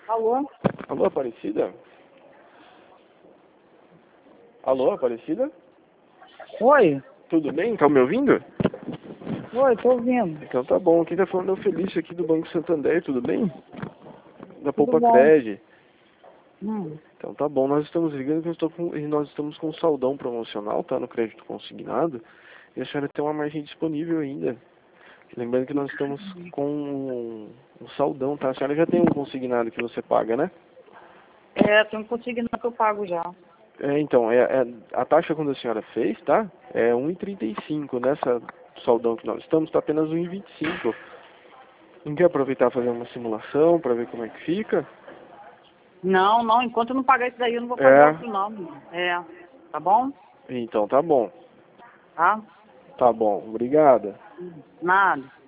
Alô? Alô, Aparecida? Alô, Aparecida? Oi? Tudo bem? Tá me ouvindo? Oi, tô ouvindo. Então tá bom. Quem tá falando é o Felício aqui do Banco Santander, tudo bem? Da Tudo Poupa bom? Cred. Hum. Então tá bom, nós estamos ligando e nós estamos com um saldão promocional, tá? No crédito consignado. E a senhora tem uma margem disponível ainda. Lembrando que nós estamos com um saldão, tá? A senhora já tem um consignado que você paga, né? É, tem um consignado que eu pago já. Então, a taxa quando a senhora fez, tá? É 1,35. Nessa saldão que nós estamos, tá apenas 1,25. Não quer aproveitar e fazer uma simulação para ver como é que fica? Não, não, enquanto eu não pagar isso daí, eu não vou fazer É, outro não. É, tá bom? então tá bom. Tá? Tá bom, obrigada. Nada.